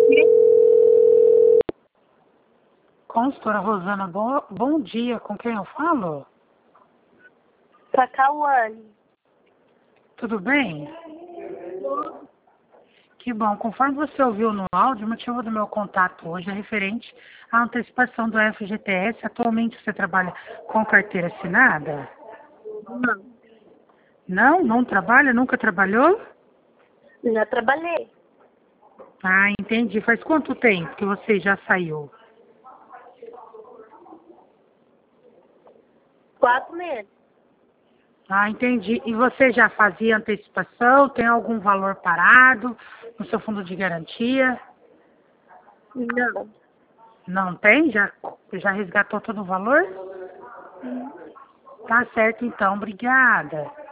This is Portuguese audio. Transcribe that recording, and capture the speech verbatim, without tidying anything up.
Consultora Rosana, bo- bom dia. Com quem eu falo? Com a Cauane. Tudo bem? Que bom. Conforme você ouviu no áudio, o motivo do meu contato hoje é referente à antecipação do F G T S. Atualmente você trabalha com carteira assinada? Não. Não? Não trabalha? Nunca trabalhou? Já trabalhei. Ah, entendi. Faz quanto tempo que você já saiu? Quatro meses. Ah, entendi. E você já fazia antecipação? Tem algum valor parado no seu fundo de garantia? Não. Não tem? Já, já resgatou todo o valor? Tá certo, então. Obrigada.